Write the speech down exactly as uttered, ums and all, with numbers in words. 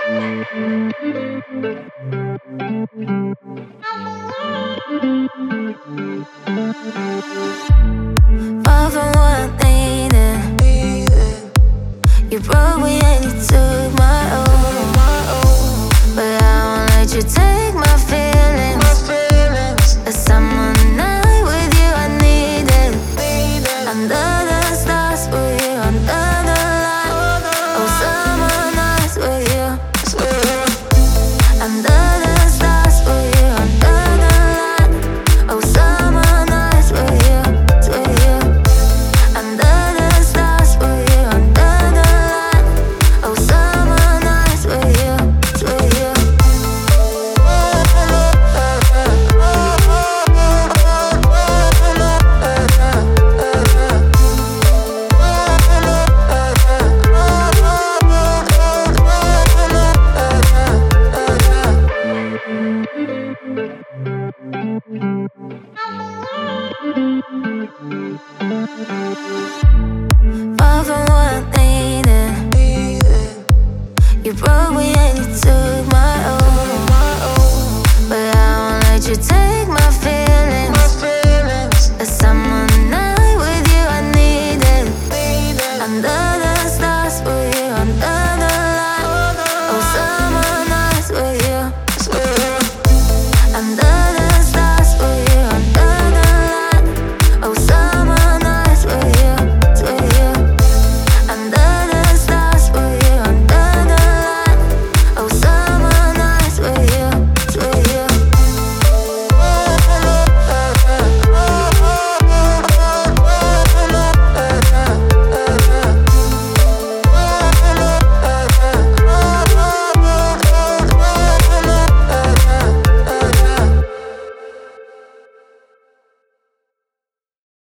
Far from what I needed, you broke me and you took my own. But I won't let you take my feelings. A summer night with you I needed. Under the stars with you, under the light. Oh, summer nights with you. Under the stars with you, under the light. Oh, summer nights with you, with you. Under the stars with you, under the light. Oh, summer nights with you, with you. Far from what I needed, you broke me and you took my own. But I won't let you take